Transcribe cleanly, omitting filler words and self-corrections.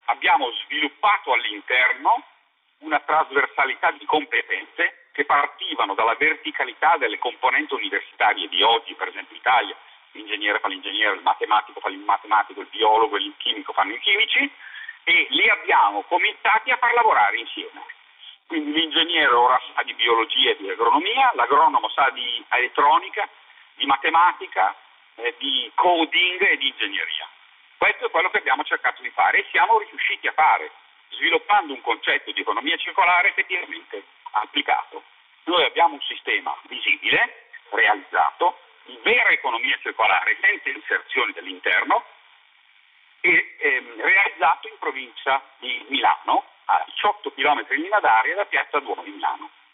abbiamo sviluppato all'interno una trasversalità di competenze che partivano dalla verticalità delle componenti universitarie di oggi, per esempio in Italia. L'ingegnere fa l'ingegnere, il matematico fa il matematico, il biologo e il chimico fanno i chimici, e li abbiamo cominciati a far lavorare insieme. Quindi l'ingegnere ora sa di biologia e di agronomia, l'agronomo sa di elettronica, di matematica, di coding e di ingegneria. Questo è quello che abbiamo cercato di fare e siamo riusciti a fare, sviluppando un concetto di economia circolare effettivamente applicato. Noi abbiamo un sistema visibile, realizzato, di vera economia circolare senza inserzioni dell'interno, e realizzato in provincia di Milano, a 18 km in linea d'aria da Piazza Duomo di Milano.